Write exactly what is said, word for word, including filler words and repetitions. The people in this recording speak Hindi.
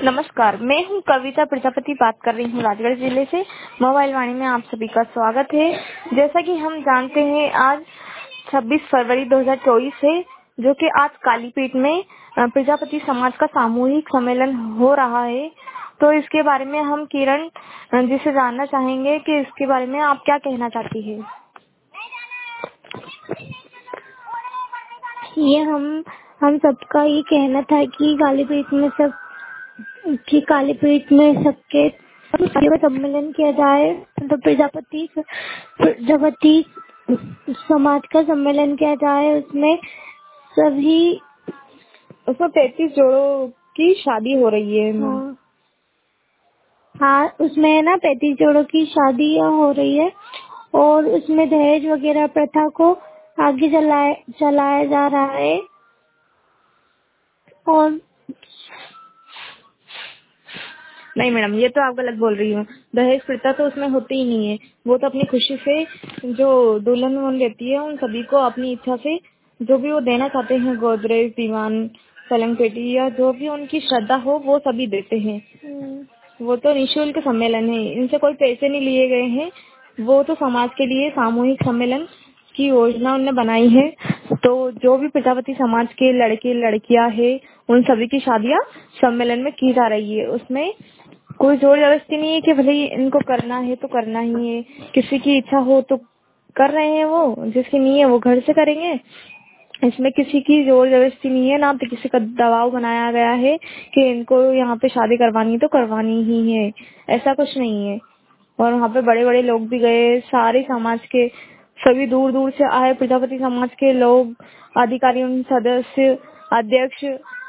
नमस्कार, मैं हूं कविता प्रजापति, बात कर रही हूं राजगढ़ जिले से। मोबाइल वाणी में आप सभी का स्वागत है। जैसा कि हम जानते हैं, आज छब्बीस फरवरी दो हज़ार चौबीस है, जो कि आज कालीपीठ में अ, प्रजापति समाज का सामूहिक सम्मेलन हो रहा है। तो इसके बारे में हम किरण अ, जी से जानना चाहेंगे कि इसके बारे में आप क्या कहना चाहती है। ये हम हम सबका ये कहना था कि कालीपीठ में सब कि कालीपीठ में सबके सबके सम्मेलन किया जाए, तो प्रजापति प्रजापति समाज का सम्मेलन किया जाए। उसमें सभी उसमें पैंतीस जोड़ों की शादी हो रही है। हाँ, हाँ उसमें है ना पैंतीस जोड़ों की शादी हो रही है, और उसमें दहेज वगैरह प्रथा को आगे चलाया चलाया जा रहा है। और नहीं मैडम, ये तो आप गलत बोल रही हो। दहेज प्रथा तो उसमें होती ही नहीं है। वो तो अपनी खुशी से जो दुल्हन वुल्हन रहती है, उन सभी को अपनी इच्छा से जो भी वो देना चाहते हैं, गोदरेज, दीवान, पलंग पेटी या जो भी उनकी श्रद्धा हो, वो सभी देते हैं। वो तो निःशुल्क सम्मेलन है, इनसे कोई पैसे नहीं लिए गए हैं। वो तो समाज के लिए सामूहिक सम्मेलन की योजना उन्होंने बनाई है। तो जो भी प्रजापति समाज के लड़के लड़कियां हैं, उन सभी की शादियां सम्मेलन में की जा रही है। उसमें कोई जोर जबरदस्ती नहीं है कि भले इनको करना है तो करना ही है। किसी की इच्छा हो तो कर रहे हैं, वो जिसकी नहीं है वो घर से करेंगे। इसमें किसी की जोर जबरदस्ती नहीं है, ना तो किसी का दबाव बनाया गया है कि इनको यहाँ पे शादी करवानी तो करवानी ही है। ऐसा कुछ नहीं है। और वहाँ पे बड़े बड़े लोग भी गए, सारे समाज के सभी दूर दूर से आए प्रजापति समाज के लोग, अधिकारी, सदस्य, अध्यक्ष,